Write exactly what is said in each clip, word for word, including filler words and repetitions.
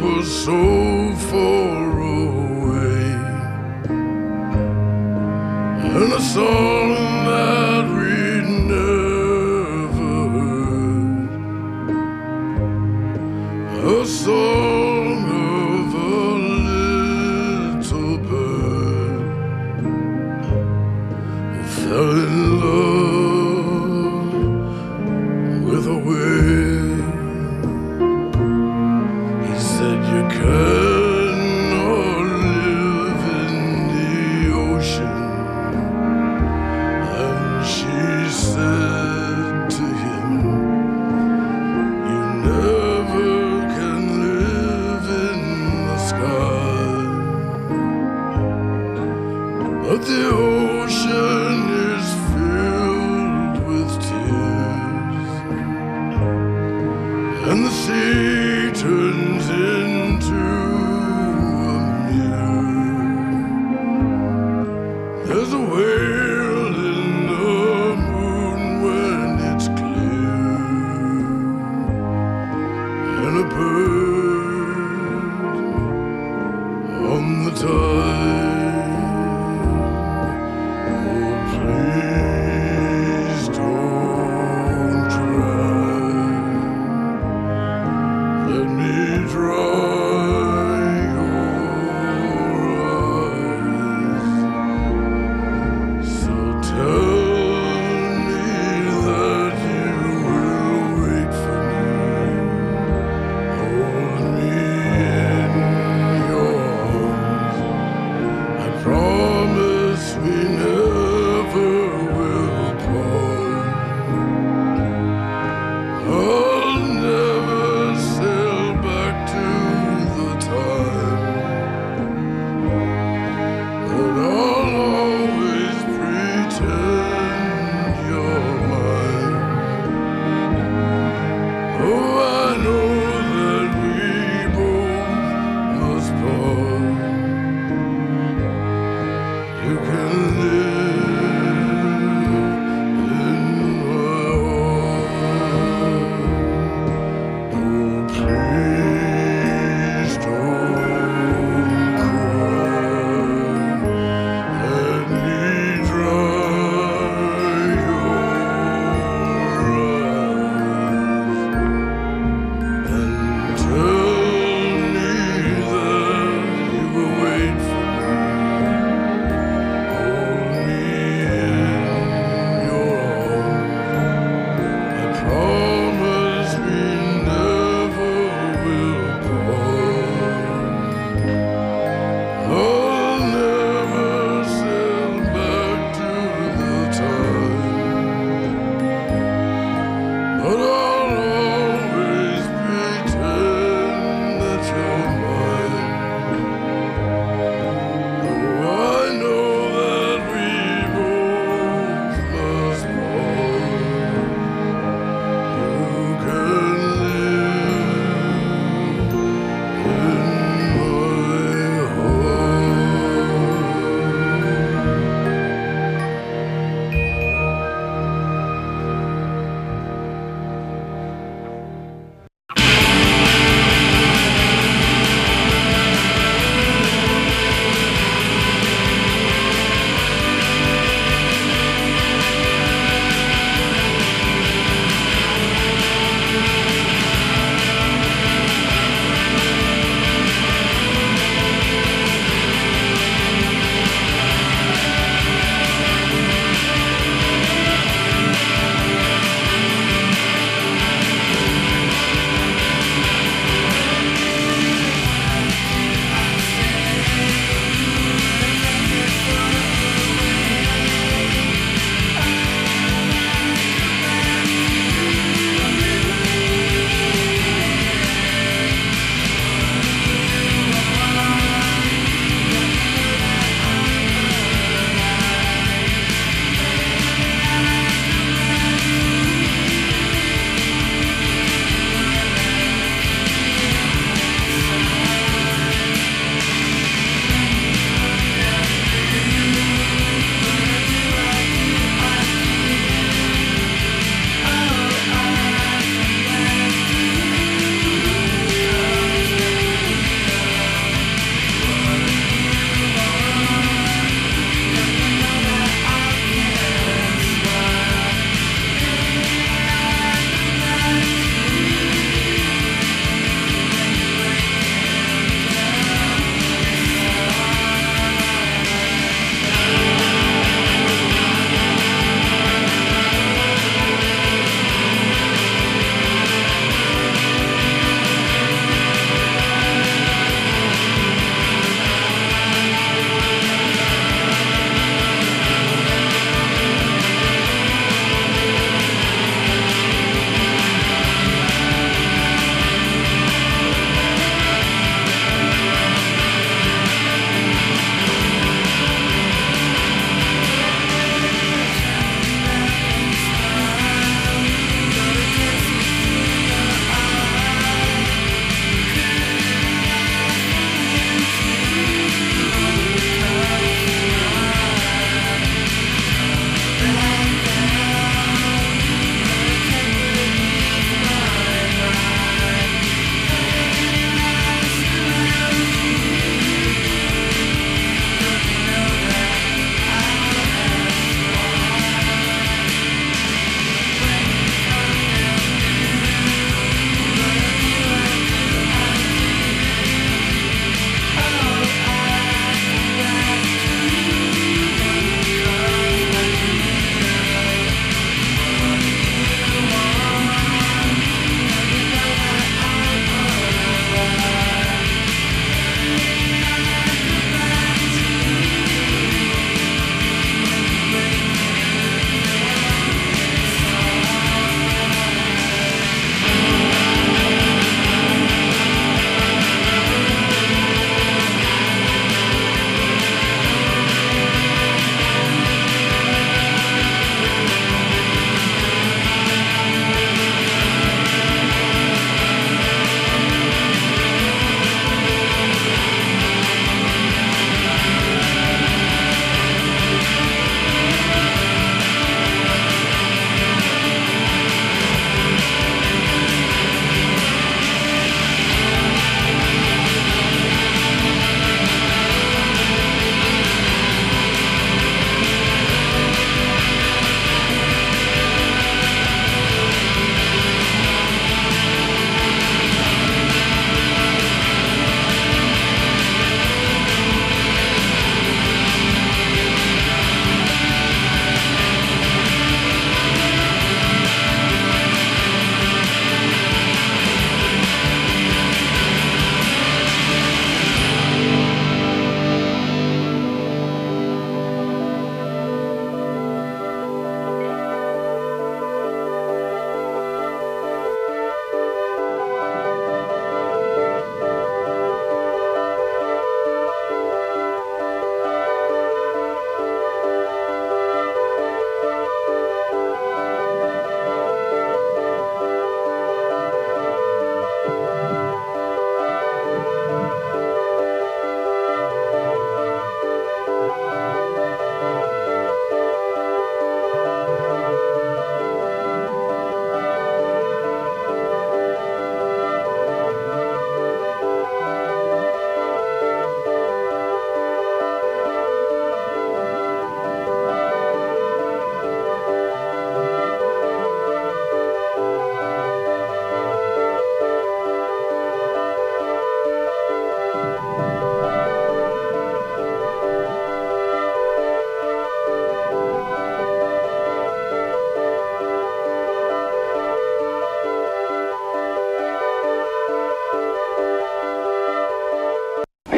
was so far away, and a song that we'd never heard, a song of a little bird who fell in love with a wave. He said, you cannot live in the ocean. And she said to him, you never can live in the sky. But the ocean is filled with tears, and the sea turns into a mirror. There's a whale in the moon when it's clear, and a bird on the tide. Oh, please don't cry. Let me dry your eyes. So tell me that you will wait for me. Hold me in your arms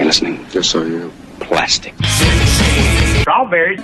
listening? Yes, I am. Plastic. Strawberries.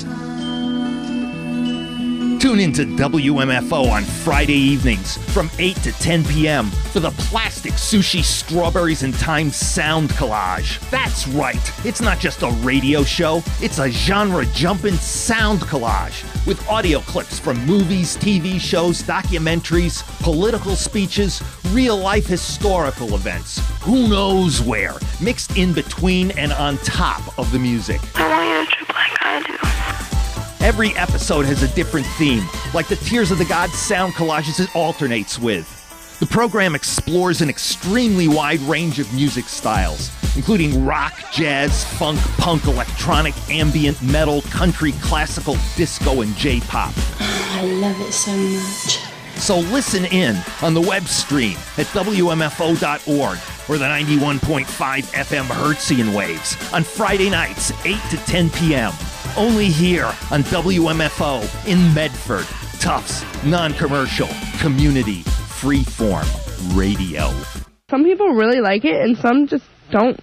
Tune into W M F O on Friday evenings from eight to ten p.m. for the Plastic Sushi Strawberries and Time Sound Collage. That's right, it's not just a radio show, it's a genre-jumping sound collage with audio clips from movies, T V shows, documentaries, political speeches, real-life historical events. Who knows where, mixed in between and on top of the music. I want you to trip like I do. Every episode has a different theme, like the Tears of the Gods sound collages it alternates with. The program explores an extremely wide range of music styles, including rock, jazz, funk, punk, electronic, ambient, metal, country, classical, disco, and J-pop. I love it so much. So listen in on the web stream at W M F O dot org or the ninety-one point five F M Hertzian waves on Friday nights, eight to ten p.m. Only here on W M F O in Medford. Tufts, non-commercial, community, freeform radio. Some people really like it and some just don't.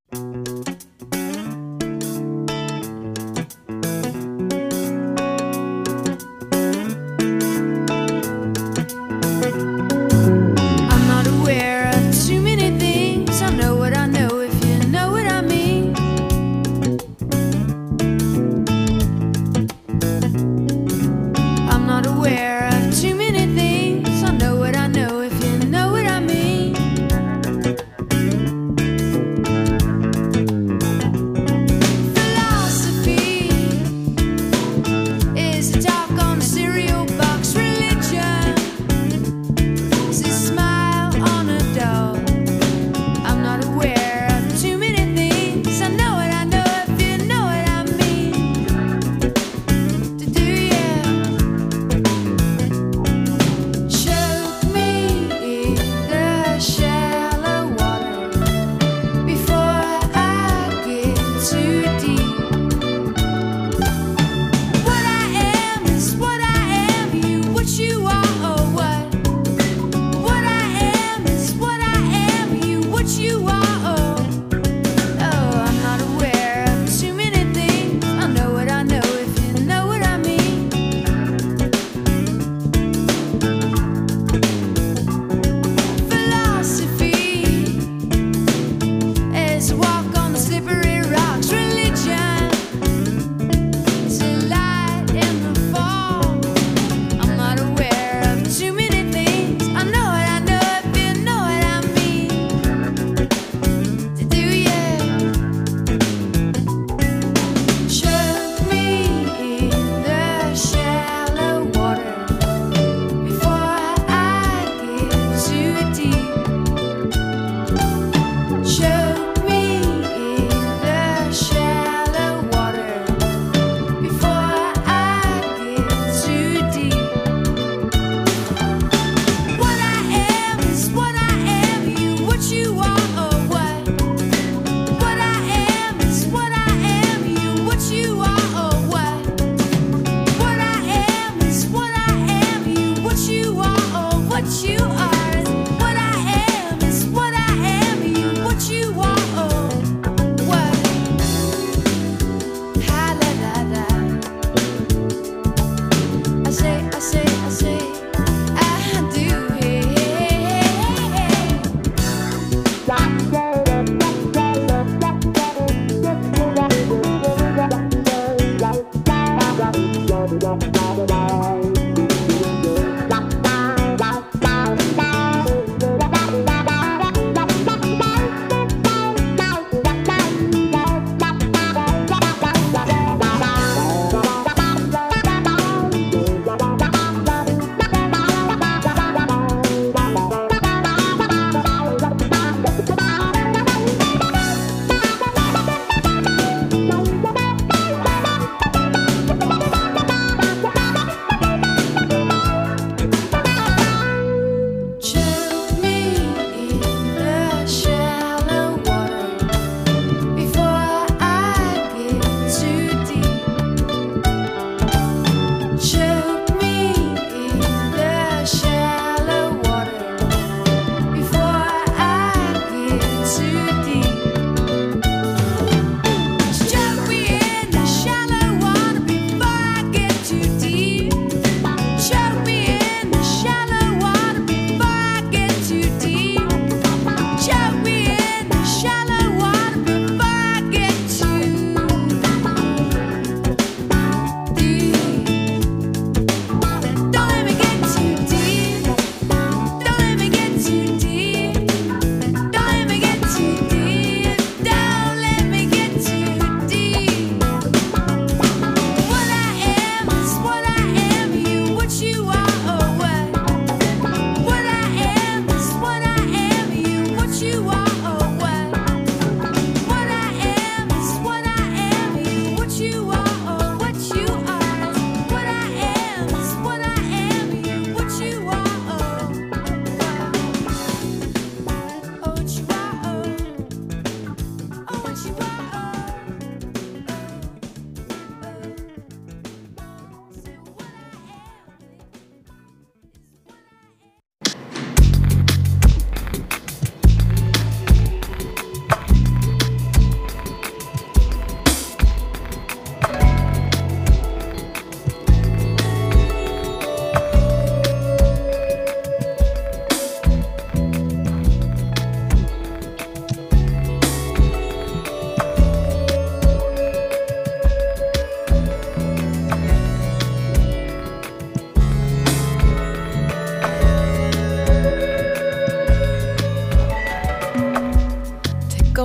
I'm not aware of too many things. I know what I know, if you know what I mean. I'm not aware of too many things. I know what I know, if you know what I mean.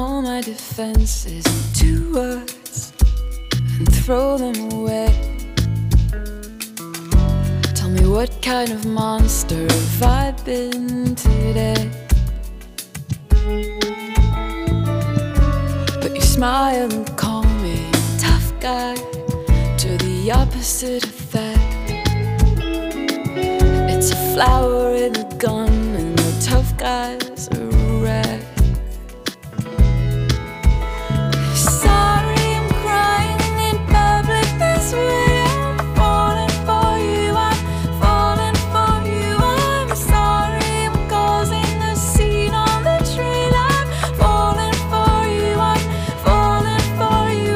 all my defenses into words and throw them away. Tell me, what kind of monster have I been today? But you smile and call me tough guy, to the opposite effect. It's a flower in a gun and the tough guys are a wreck. Sorry, I'm crying in public this way. I'm falling for you, I'm falling for you. I'm sorry, I'm causing the scene on the train. I'm falling for you, I'm falling for you.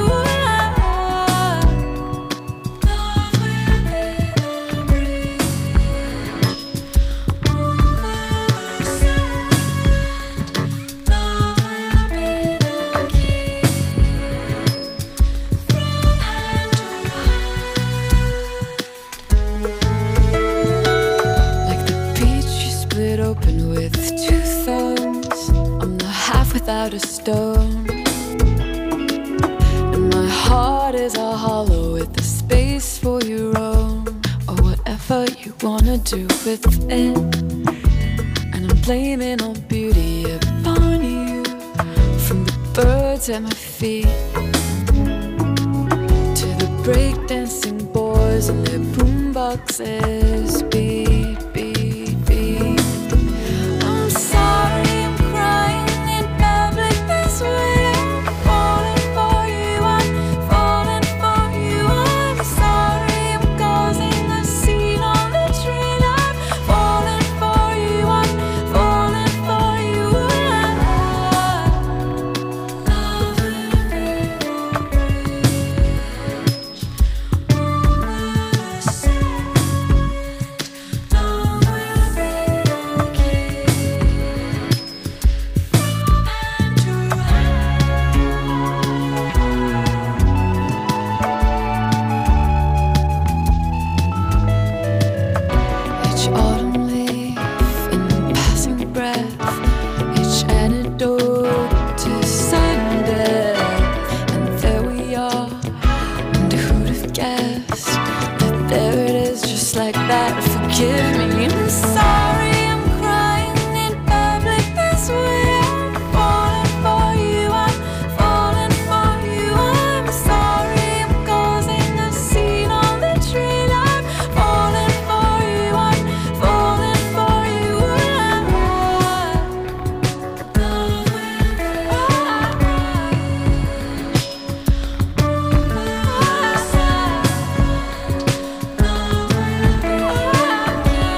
Love will be the bridge over the sand. Love will be the key from hand to heart. Like the peach you split open with two thumbs, I'm the half without a stone. And my heart is a hollow with a space for your own, or whatever you wanna do with it. And I'm blaming all beauty upon you, from the birds at my feet to the breakdancing boys and their boomboxes. Beat, beat, beat. I'm sorry, I'm crying in public this way. I'm falling for you, I'm falling for you. I'm sorry, I'm causing the scene on the train. I'm falling for you, I'm falling for you. Love will be the bridge over the sand. Love will be the key from hand to hand. Each autumn leaf in passing breath, each antidote to sudden death. And there we are, and who'd have guessed that there it is, just like that. Forgive me, I'm sorry, I'm crying in public this way. I'm falling for you, I'm falling for you. I'm sorry, I'm causing the scene on the train. I'm falling for you, I'm falling for you. Love will be the bridge over the sand. Love will be the key.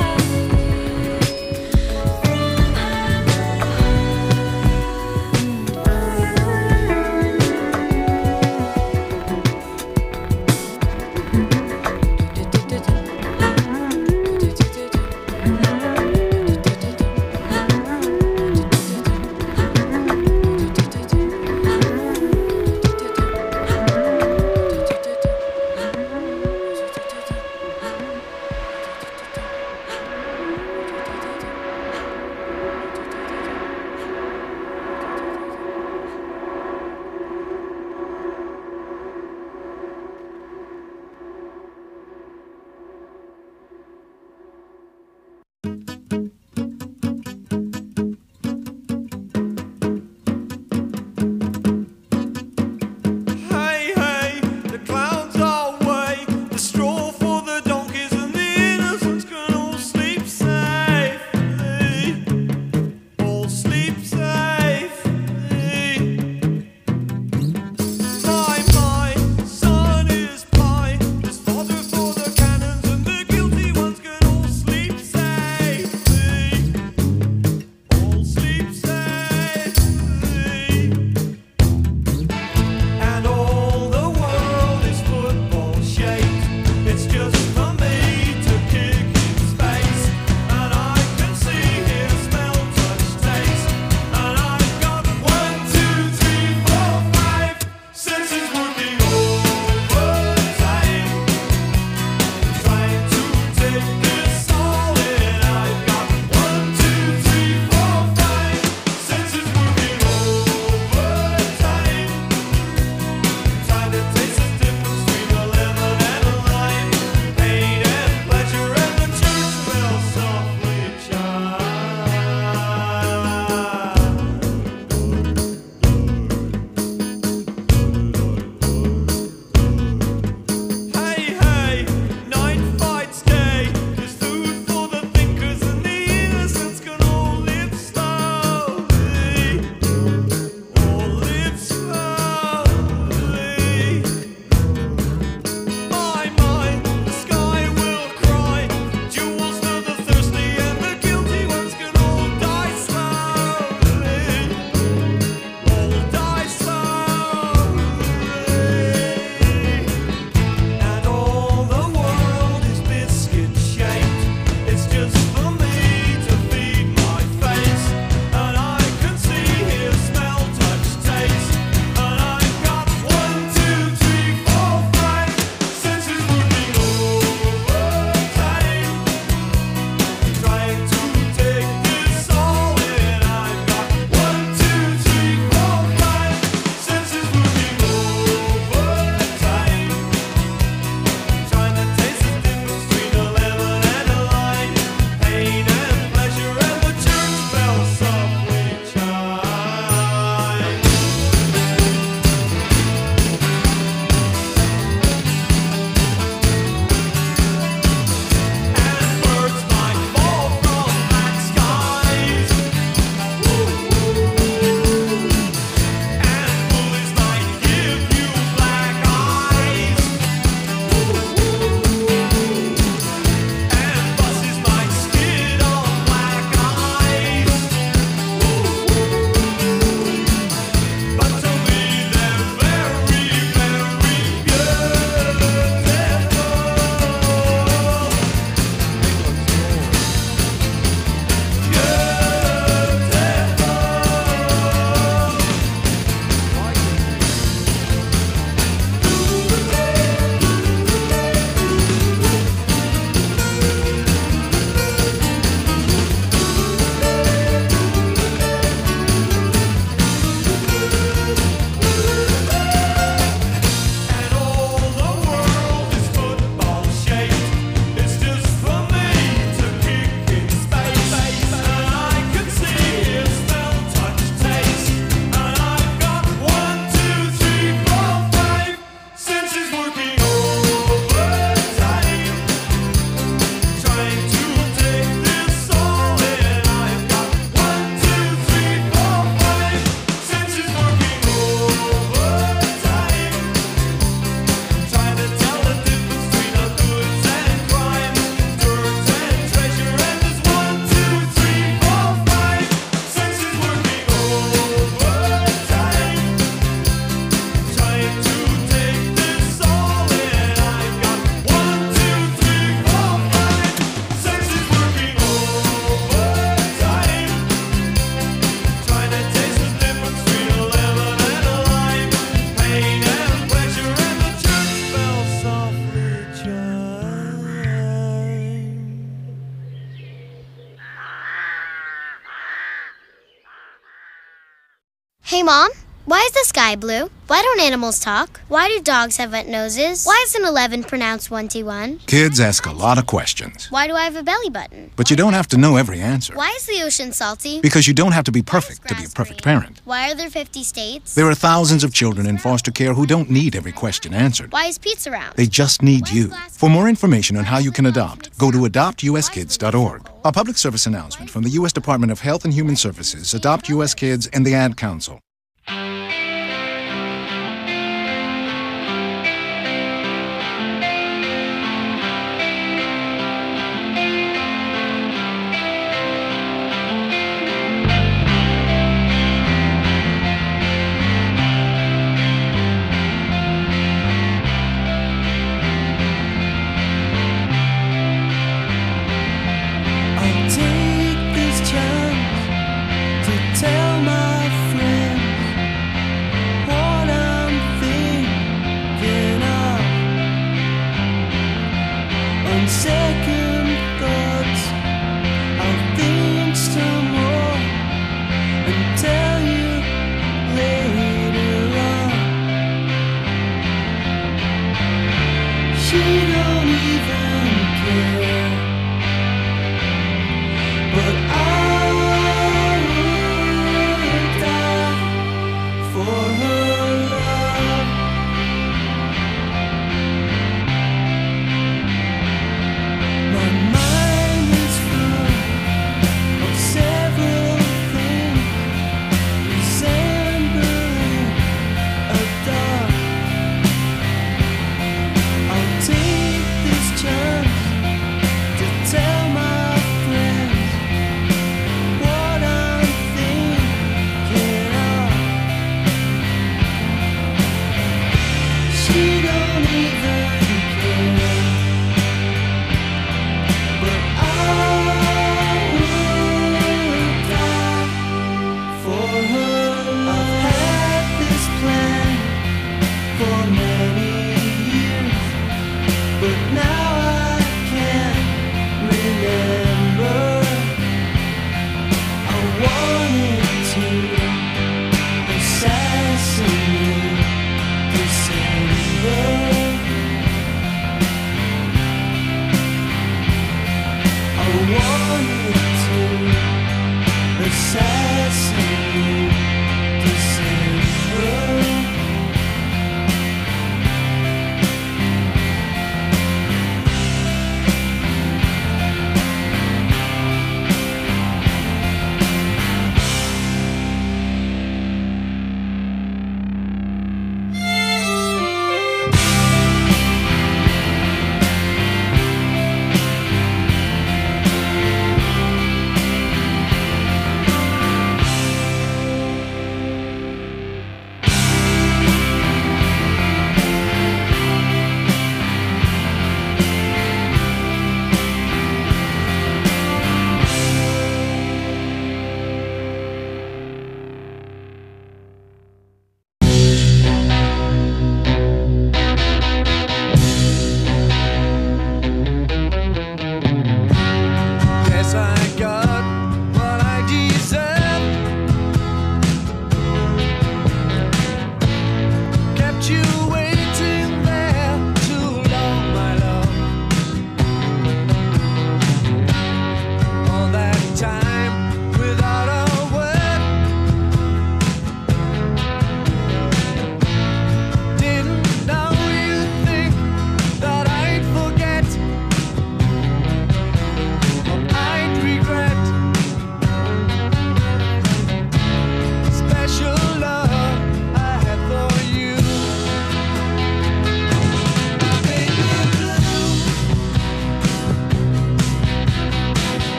Mom. Why is the sky blue? Why don't animals talk? Why do dogs have wet noses? Why is an eleven pronounced one T one? Kids ask a lot of questions. Why do I have a belly button? But you don't have to know every answer. Why is the ocean salty? Because you don't have to be perfect to be a perfect parent. Why are there fifty states? There are thousands of children in foster care who don't need every question answered. Why is pizza round? They just need you. For more information on how you can adopt, go to adopt u s kids dot org. A public service announcement from the U S Department of Health and Human Services, Adopt U S Kids, and the Ad Council.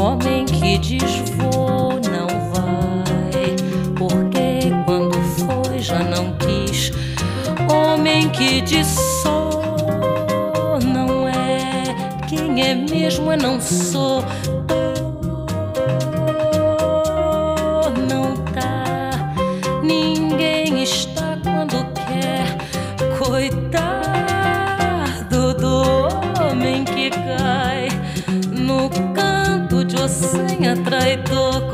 homem que diz vou não vai, porque quando foi já não quis. Homem que diz sou não é, quem é mesmo é não sou. Não tá, ninguém está quando quer. Coitado do homem que cai no canto de ossanha traidor.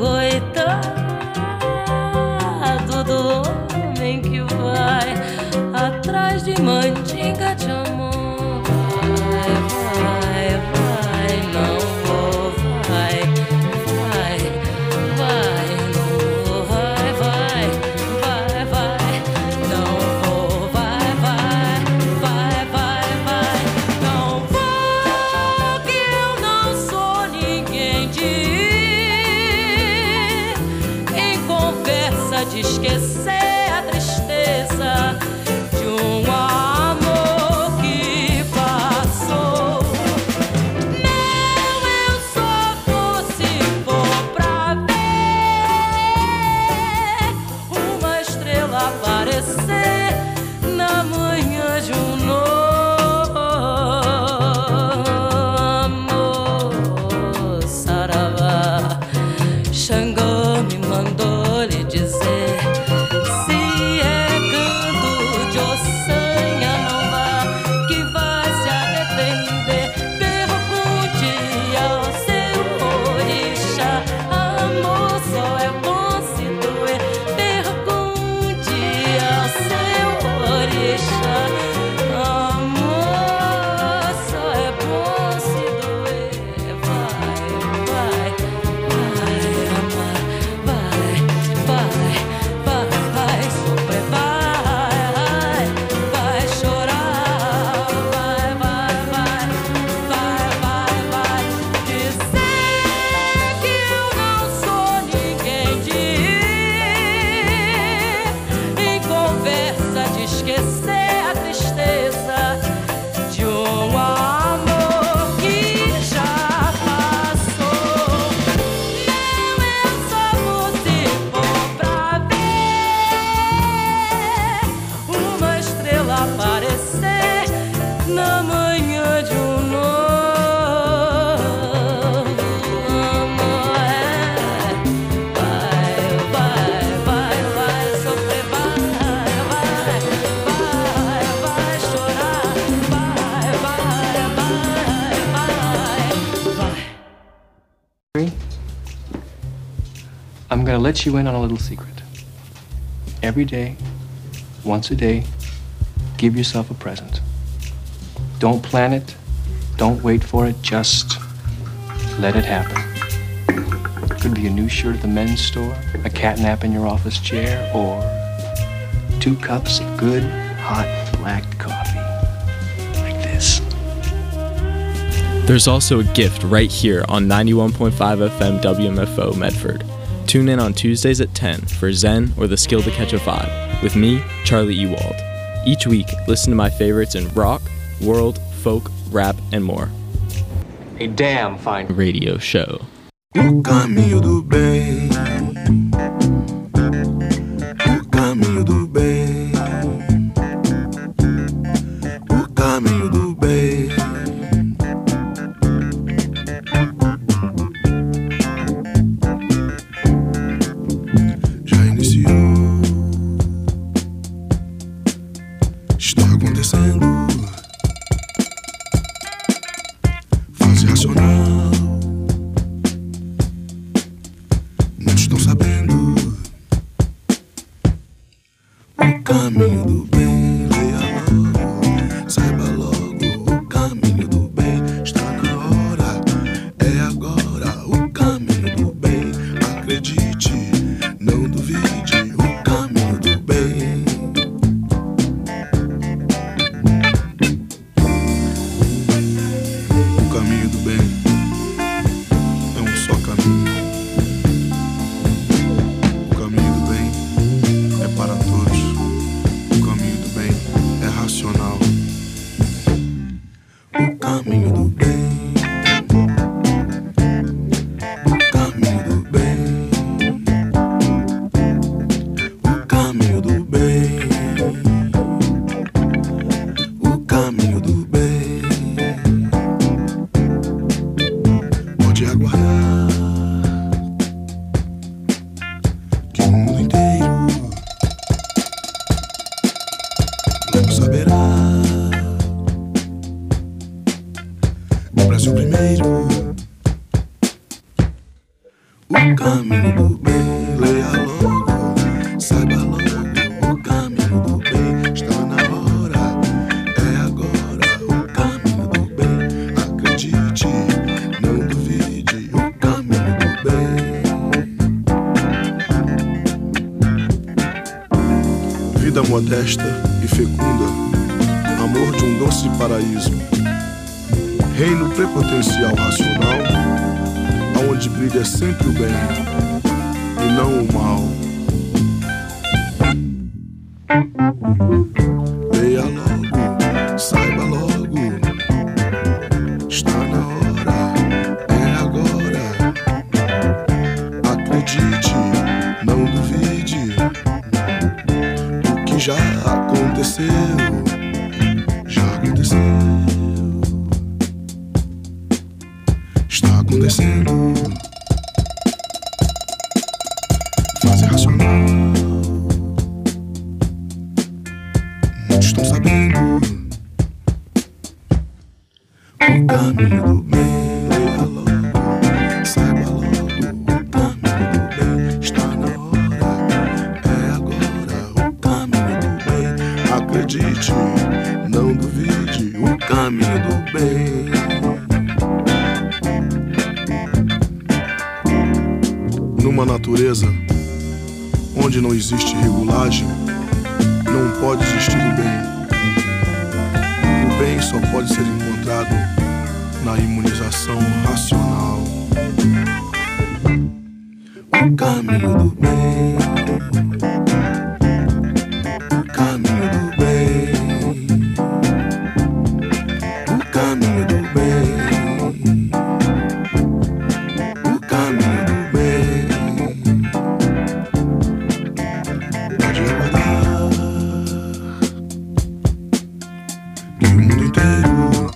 Coitado do homem que vai atrás de mandinga de amor. Vai, vai, vai, não vou, vai, vai, vai, não vou, vai, vai, vai, vai, não vou, vai, vai, vai, vai, vai, não vou, que eu não sou ninguém de ir em conversa de esquecer a tristeza de um amor que passou. Não, eu só vou se for pra ver uma estrela aparecer na manhã de um novo amor. Saravá, Xangô me mandou lhe dizer: se é canto de ossanha, não vá, que vai se arrepender. Pergunte ao seu orixá, amor só é bom se doer. Pergunte ao seu orixá, amor só é bom se doer. Vai, vai, vai, amar, vai, vai, vai, vai sofrer, vai, vai chorar, vai, vai, vai, vai, vai, vai dizer que eu não sou ninguém de ir em conversa de esquecer a tristeza de um amor que já passou. Não, eu só vou se for pra ver uma estrela aparecer na manhã de um novo amor. É, vai, vai, vai, vai sofrer, vai, vai, vai, vai chorar, vai, vai, vai, vai, vai. I'm going to let you in on a little secret. Every day, once a day, give yourself a present. Don't plan it. Don't wait for it. Just let it happen. Could be a new shirt at the men's store, a cat nap in your office chair, or two cups of good, hot, black coffee. Like this. There's also a gift right here on ninety-one point five F M W M F O Medford. Tune in on Tuesdays at ten for Zen or the Skill to Catch a Vibe with me, Charlie Ewald. Each week, listen to my favorites in rock, world, folk, rap, and more. A damn fine radio show. O caminho do bem, o caminho do bem, o caminho do bem. Já iniciou, está acontecendo. Fase racional, não estão sabendo. O caminho do bem, leia logo, saiba logo. O caminho do bem está na hora, é agora. O caminho do bem, acredite, não duvide. O caminho do bem. O caminho do bem. aguardar que o mundo inteiro logo saberá. O Brasil primeiro, o caminho do bem, leia logo, saiba logo, o caminho do bem está na hora, é agora, o caminho do bem, acredite, não duvide, o caminho do bem. Vida modesta e fecunda, amor de um doce paraíso, reino prepotencial racional, aonde brilha sempre o bem e não o mal. Leia logo, saiba logo, está na hora, é agora. Acredite, não duvide, o que já aconteceu, já aconteceu. Está acontecendo. Fase racional. Muitos estão sabendo. O caminho do bem, leia logo, saiba logo. O caminho do bem está na hora, é agora. O caminho do bem, acredite, não duvide. O caminho do bem. Numa natureza onde não existe regulagem, não pode existir o bem. O bem só pode ser encontrado na imunização racional. O caminho do bem, o caminho do bem, o caminho do bem, o caminho do bem. Pode aguardar que o mundo inteiro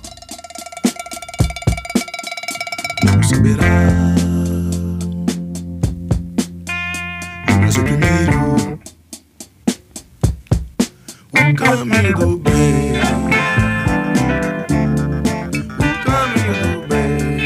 não saberá. O Brasil primeiro, o caminho do bem, o caminho do bem.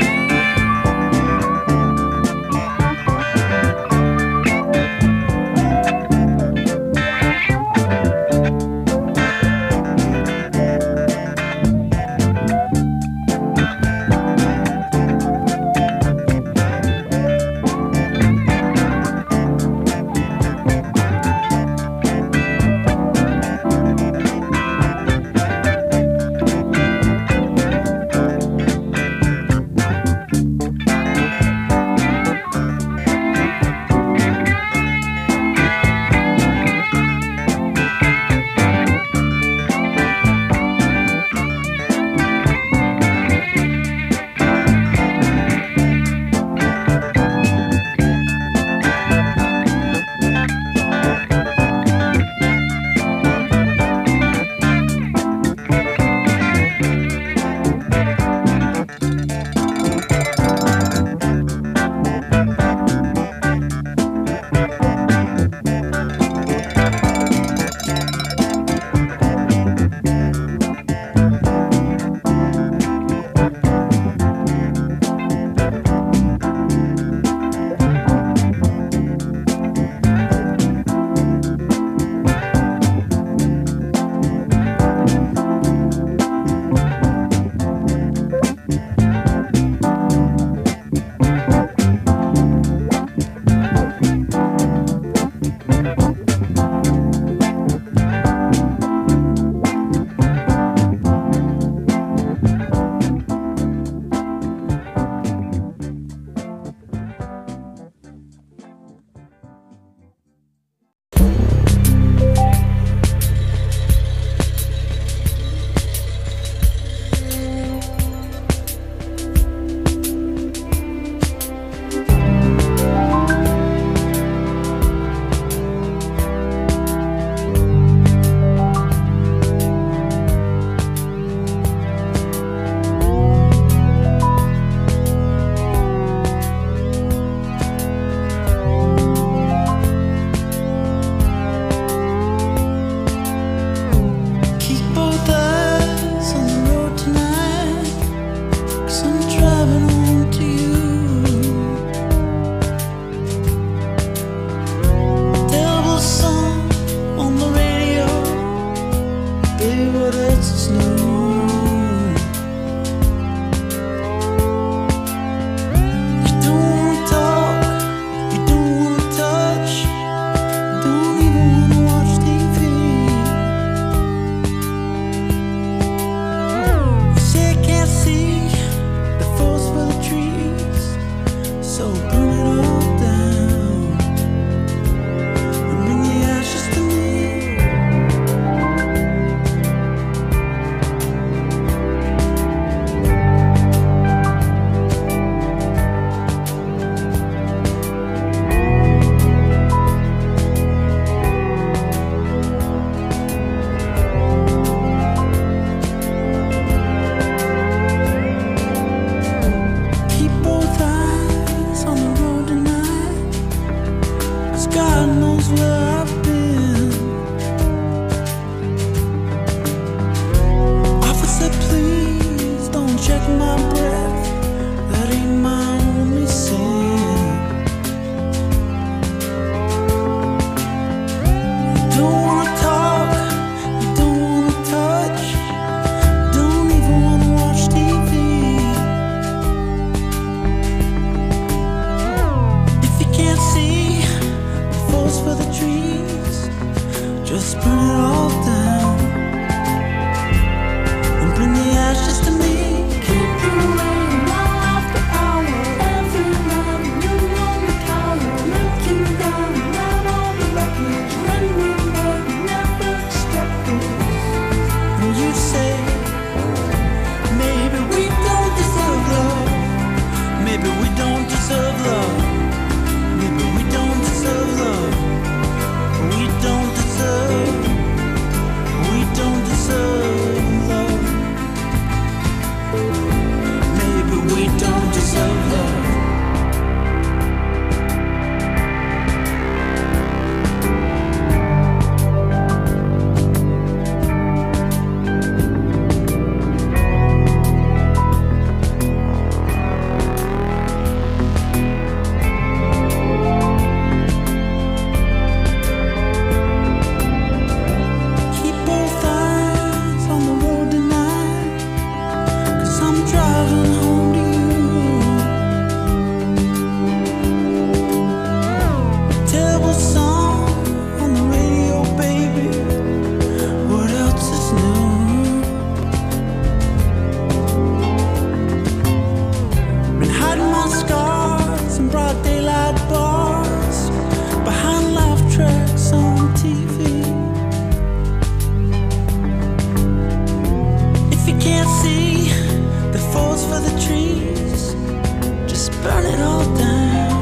burn it all down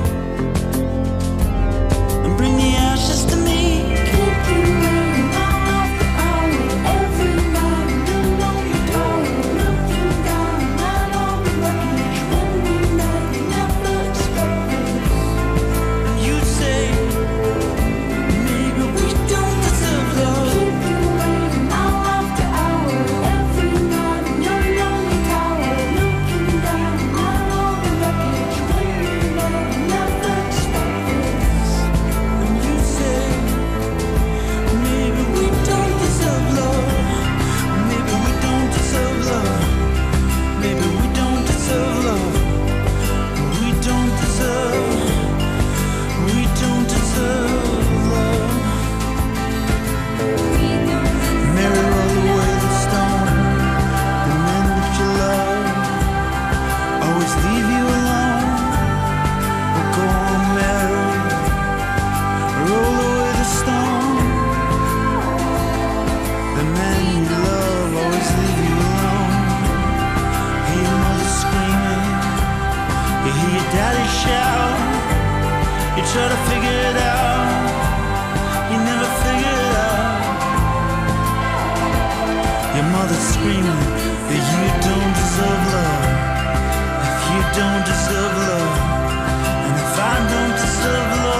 and bring the ashes to me. Keep you waiting off the hour every night, and on your tower, looking down out on the wreckage. When we met, you never expected. And you'd say, maybe we don't deserve love. Keep you waiting hour after hour every night, and your lonely tower, looking down out on the wreckage. When we met, you never expected. And you'd say, maybe we don't deserve love. Maybe we don't deserve love. Maybe we don't deserve love. We don't deserve. We don't deserve love. Mary, roll away the stone. The men that you love always leave you alone. But go on, Mary, roll away the stone. The men you love always leave you alone. Hear your mother screaming, you hear your daddy shout. You try to figure it out, you never figure it out. Your mother's screaming that you don't deserve love. If you don't deserve love, and if I don't deserve love,